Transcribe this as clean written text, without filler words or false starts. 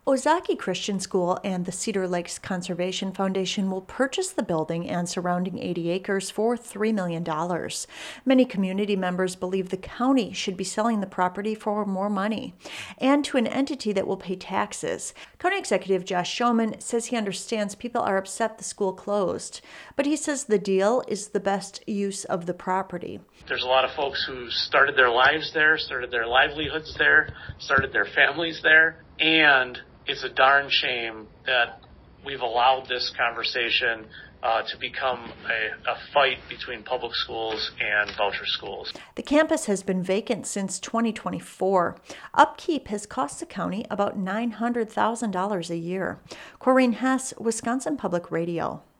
Ozaki Christian School and the Cedar Lakes Conservation Foundation will purchase the building and surrounding 80 acres for $3 million. Many community members believe the county should be selling the property for more money and to an entity that will pay taxes. County Executive Josh Schoeman says he understands people are upset the school closed, but he says the deal is the best use of the property. There's a lot of folks who started their lives there, started their livelihoods there, started their families there, and it's a darn shame that we've allowed this conversation to become a fight between public schools and voucher schools. The campus has been vacant since 2024. Upkeep has cost the county about $900,000 a year. Corrine Hess, Wisconsin Public Radio.